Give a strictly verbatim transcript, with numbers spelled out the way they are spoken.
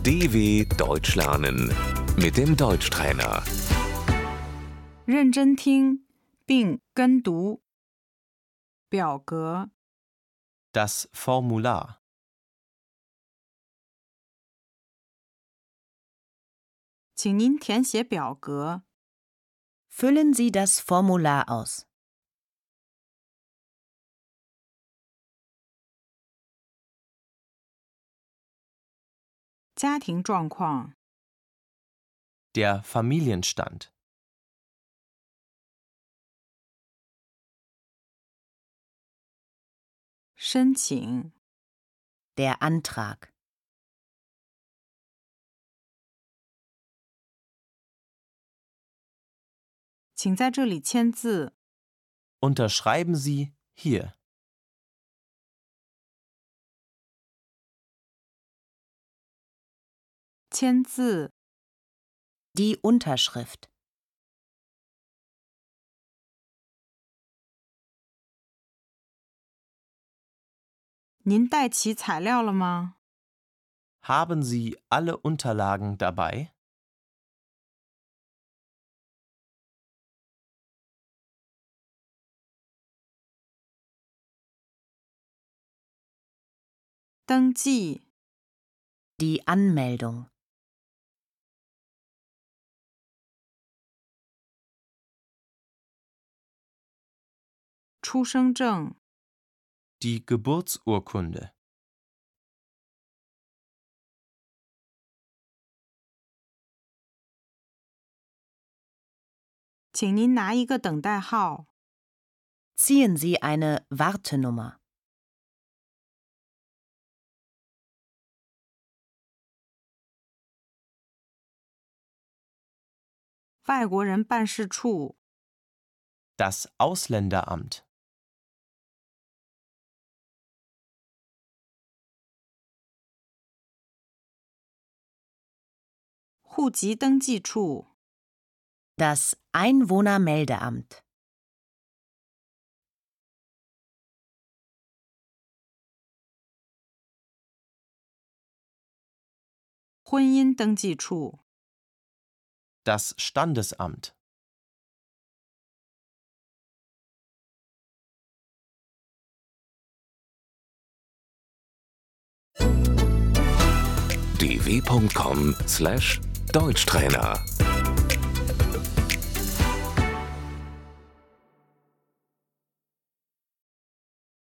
D W Deutsch lernen mit dem Deutschtrainer. 认真听并跟读。表格 Das Formular. 请您填写表格。 Füllen Sie das Formular aus. 家庭状况 Der Familienstand. 申请 Der Antrag. 请在这里签字。 Unterschreiben Sie hier. 签字 Die Unterschrift. 您带齐材料了吗？ Haben Sie alle Unterlagen dabei? 登记 Die Anmeldung. 出生证 Die Geburtsurkunde. 请您拿一个等待号。 Ziehen Sie eine Wartenummer. 外国人办事处 Das Ausländeramt. 户籍登记处 Das Einwohnermeldeamt. 婚姻登记处 Das Standesamt. d w punkt com slash Deutschtrainer